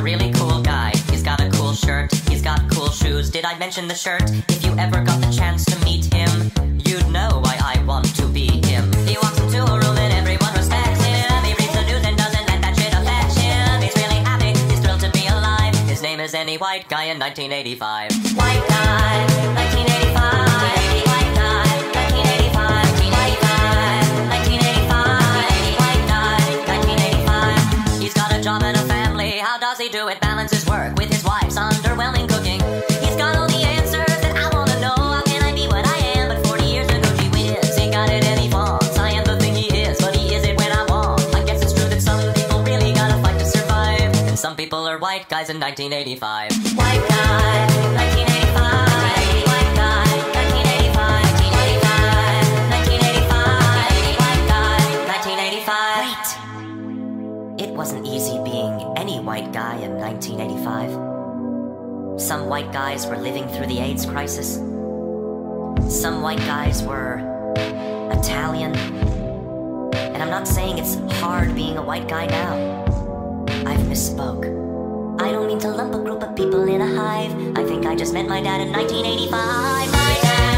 really cool guy. He's got a cool shirt, he's got cool shoes. Did I mention the shirt? If you ever got the chance to meet him, you'd know why I want to be him. He walks into a room and everyone respects him. He reads the news and doesn't let that shit affect him. He's really happy, he's thrilled to be alive. His name is Any White Guy in 1985. White guy, 1985. White guy, 1985. White guy, 1985. White guy, 1985. He's got a job and a family. How does he do it? Balance his work with his wife's underwhelming cooking. He's got all the answers that I wanna know. How can I be what I am? But 40 years ago, gee whiz, he got it and he falls. I am the thing he is, but he is it when I want. I guess it's true that some people really gotta fight to survive, and some people are white guys in 1985. White guy, 1985. White guy, 1985. White guy, 1985. White guy, 1985. Wait. It wasn't easy being any white guy in 1985. Some white guys were living through the AIDS crisis. Some white guys were Italian. And I'm not saying it's hard being a white guy now. I've misspoke. I don't mean to lump a group of people in a hive. I think I just met my dad in 1985. My dad.